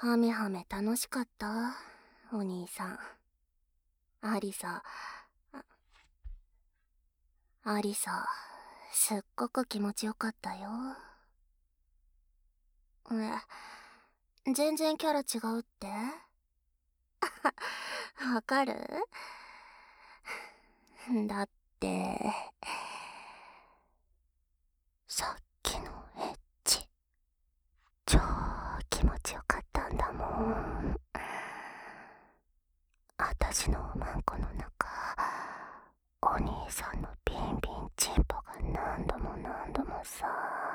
ハメハメ楽しかった、お兄さん。アリサ、アリサ、すっごく気持ちよかったよ。全然キャラ違うって？わかる？だって、さっきのエッチ、超気持ちよかったんだもん。あたしのおまんこの中、お兄さんのビンビンチンポが何度も何度もさ。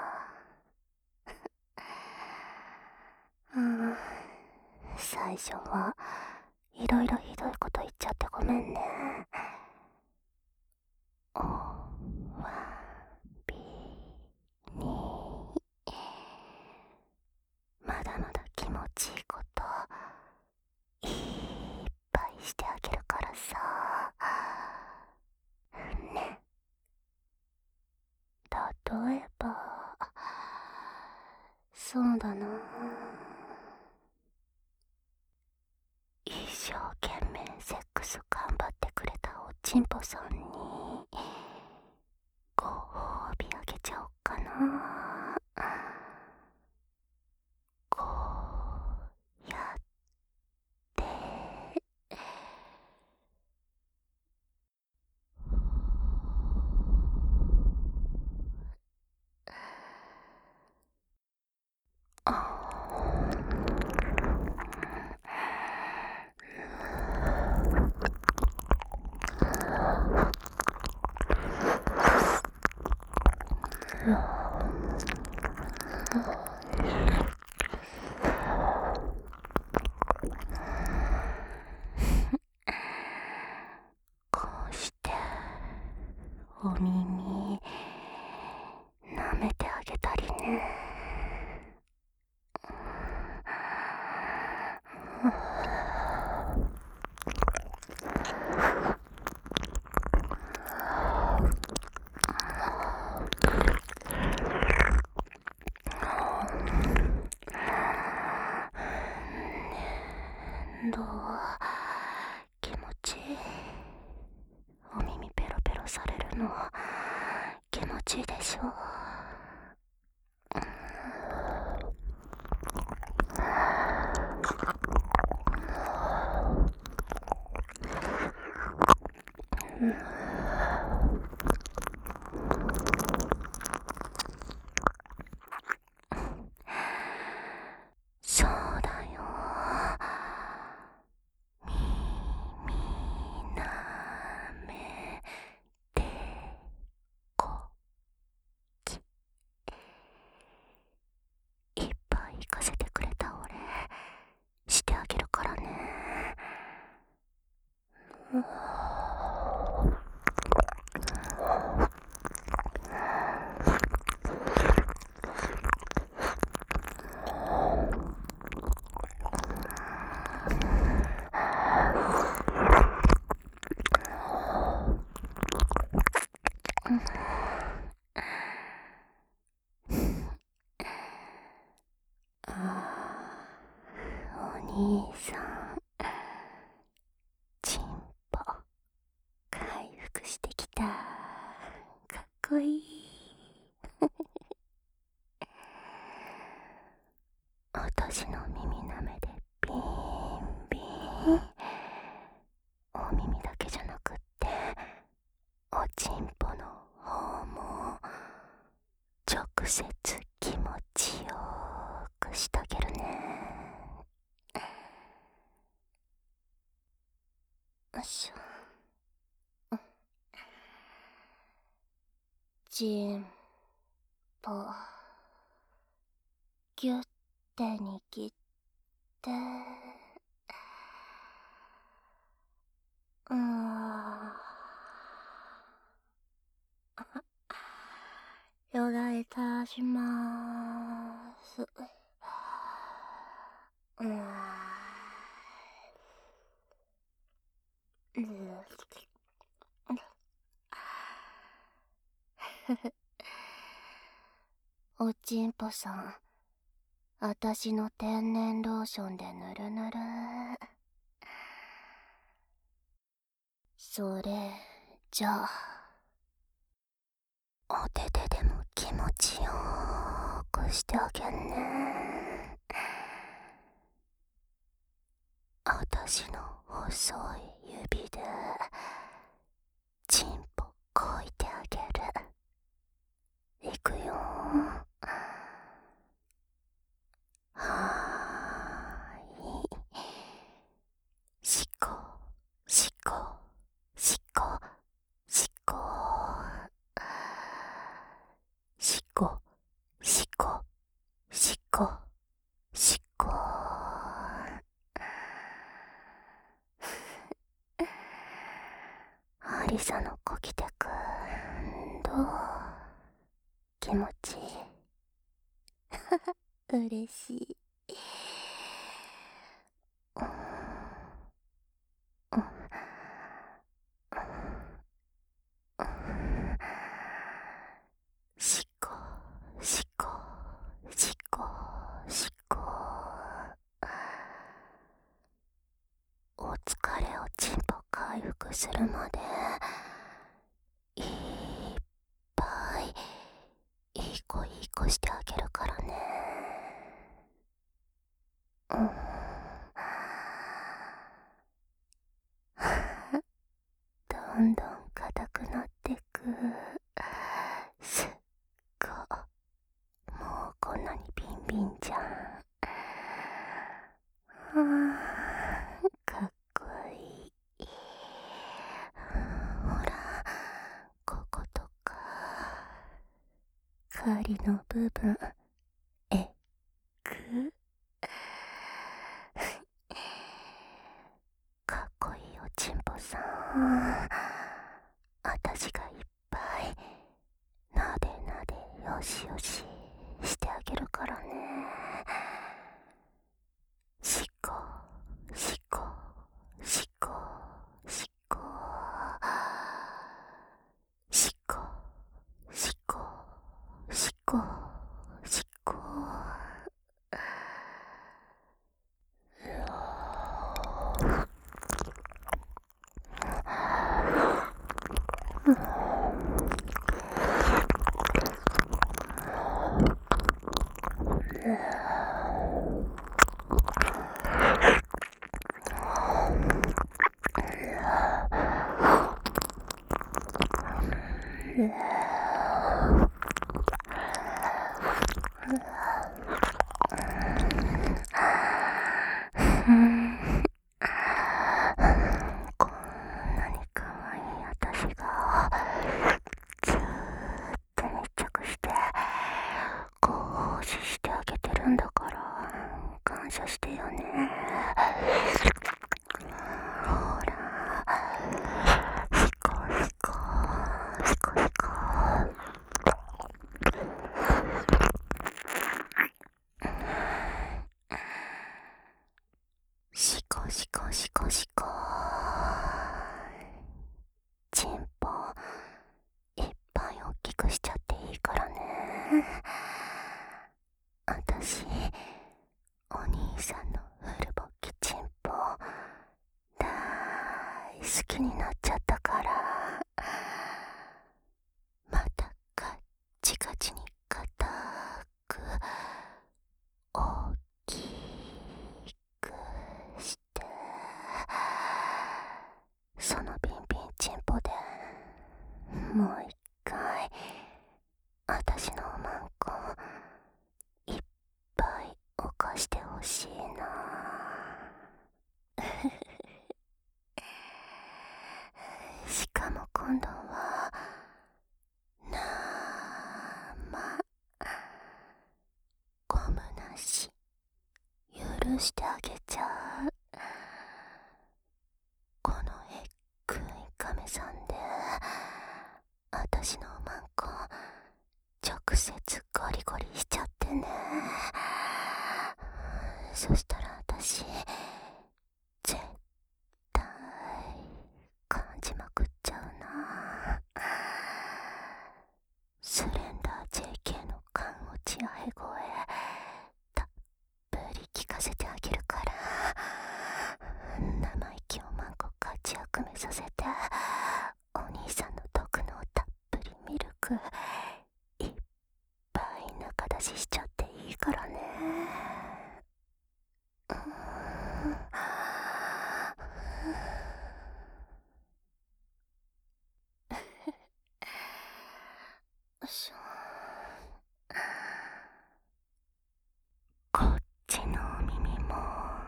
最初はいろいろひどいこと言っちゃってごめんね。おわびに、まだまだ気持ちいいこといっぱいしてあげるからさ。ね。例えば、そうだな、一生懸命セックス頑張ってくれたおちんぽさんにご褒美あげちゃおっかな。こうやってこうしてお耳舐めてあげたりね。どう？気持ちいい？お耳ペロペロされるの気持ちいいでしょ？そうだよ。耳なめてこき、いっぱい行かせてくれたお礼してあげるからね。お兄さん、チンポ回復してきた。かっこいい。私の耳舐めでビーンビーン。お耳だけじゃなくっておちんぽの方も直接気持ちよくしてあげるね。よいしょ。ちんぽぎゅって握ってヨガいたしまーす。おちんぽさん、 あたしの天然ローションでぬるぬる。それじゃあお手手でも気持ちよーくしてあげんね。あたしの細い指でチンポこいてあげる。いくよー。はーい。しこしこしこしこしこしこしこしこ。アリサのコキテくん、どう？気持ちいい？嬉しい。しこしこしこしこ。お疲れをチンポ回復するまでいっぱいいい子いい子してあげるからね。どんどん硬くなってく。すっご。もうこんなにビンビンじゃん。かっこいい。ほら、こことか狩りの部分えぐかっこいいよチンポさん。あたしがいっぱいなでなでよしよししてあげるからね。しこしこしこしこしこしこしこしこ。こんなに可愛いあたしがずーっと密着してこうしてあげてるんだから感謝してよね。ほら、シコシコシコシコ。シコシコシコシコ。チンポいっぱい大きくしちゃっていいからね。あたしお兄さんのフルボッキチンポ大好きになっちゃったから、またカッチカチに硬く大きくしてそのビンビンチンポでもう一回あたしのおまんこいっぱい犯してほしいな。しかも今度は生ゴムなし許してあげちゃう。このえっくい亀さんであたしのおまんこ直接ゴリゴリしちゃってね。そしたらあたし絶対感じまくっちゃうな。スレンダー JK の缶落ち合い声たっさせて、お兄さんの毒のたっぷりミルクいっぱい中出ししちゃっていいからね。こっちのお耳も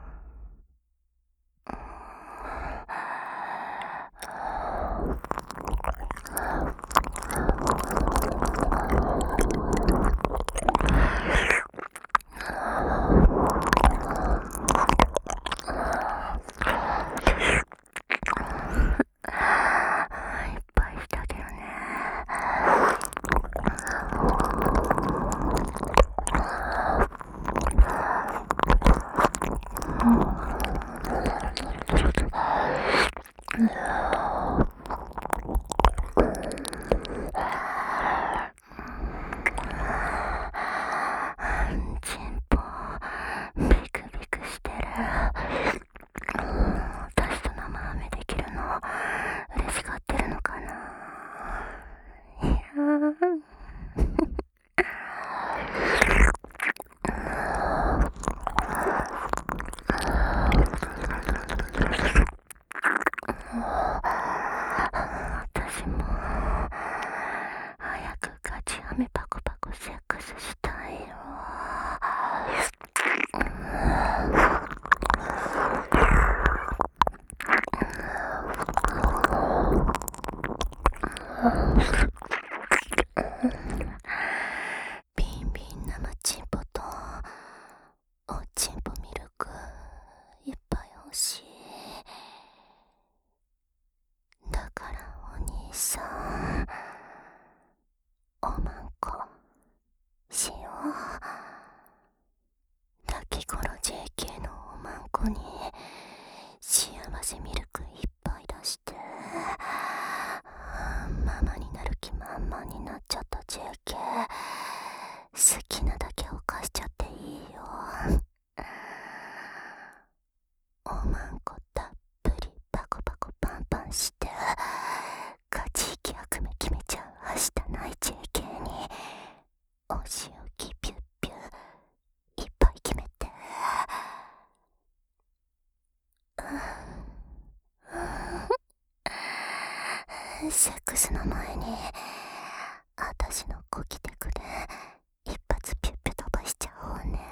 いっぱいしてあげるね。チンポビクビクしてる。私と生ハメできるの嬉しがってるのかな。いや私も早くガチハメパコパコセックスしたいよ。ビンビン生チンポとおチンポミルクいっぱい欲しい。だからお兄さんおまんこしよう。抱き頃 JK のおまんこに幸せミルクいっぱい出してママになる気満々になっちゃった JK、 好きなだけ犯しちゃっていいよ。おまんこたっぷりパコパコパンパンしてガチ息悪夢決めちゃう明日ない JK にお仕置きピュッピュいっぱい決めて。セックスの前に私のコキテクで一発ピュッピュ飛ばしちゃおうね。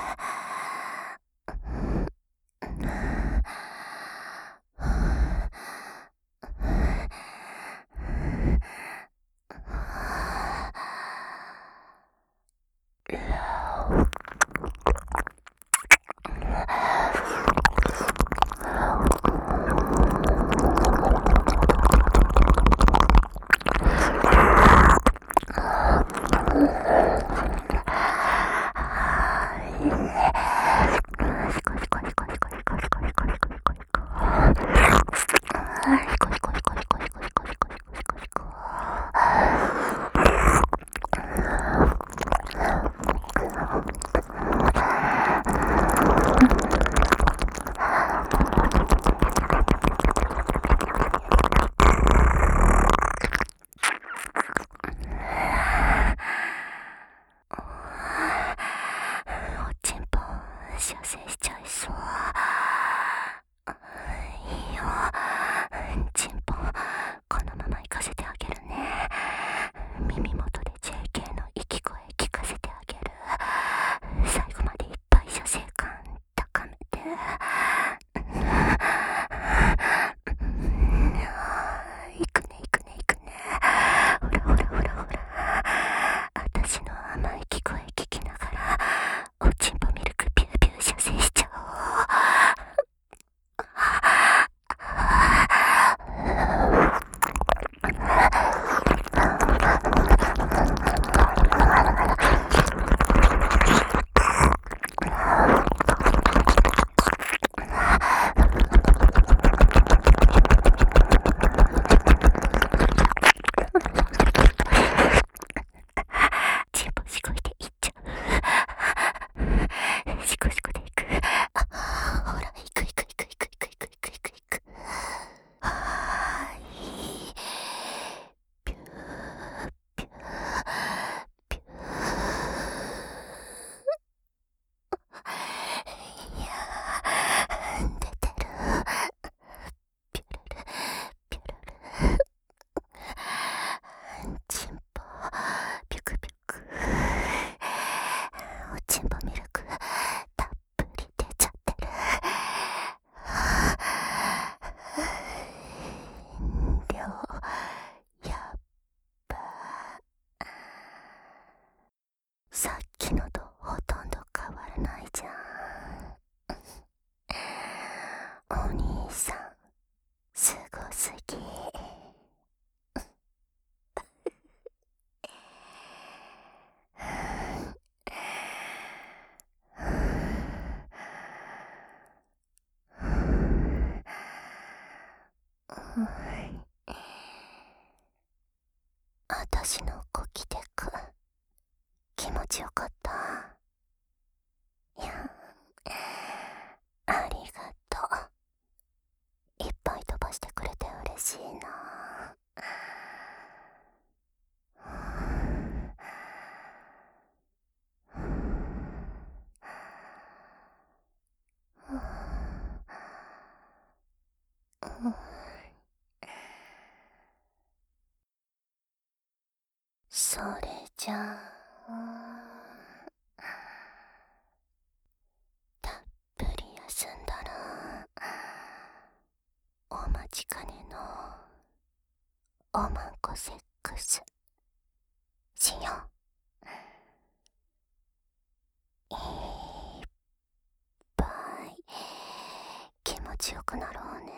射精しちゃいそう。いいよチンポ、このまま行かせてあげるね。耳元で JK の息声聞かせてあげる。最後までいっぱい射精感高めて。いくねいくねいくね。ほらほらほらほら、私の甘い聞こえ聞きながらおちんぽミルクピューピュー射精しちゃおう。 さっきのとほとんど変わらないじゃん。お兄さんすごすぎ。あたしのコキテク気持ちよかった。いや、ありがとう。いっぱい飛ばしてくれて嬉しいな。それじゃあたっぷり休んだらお待ちかねのおまんこセックスしよう。いっぱい気持ちよくなろうね。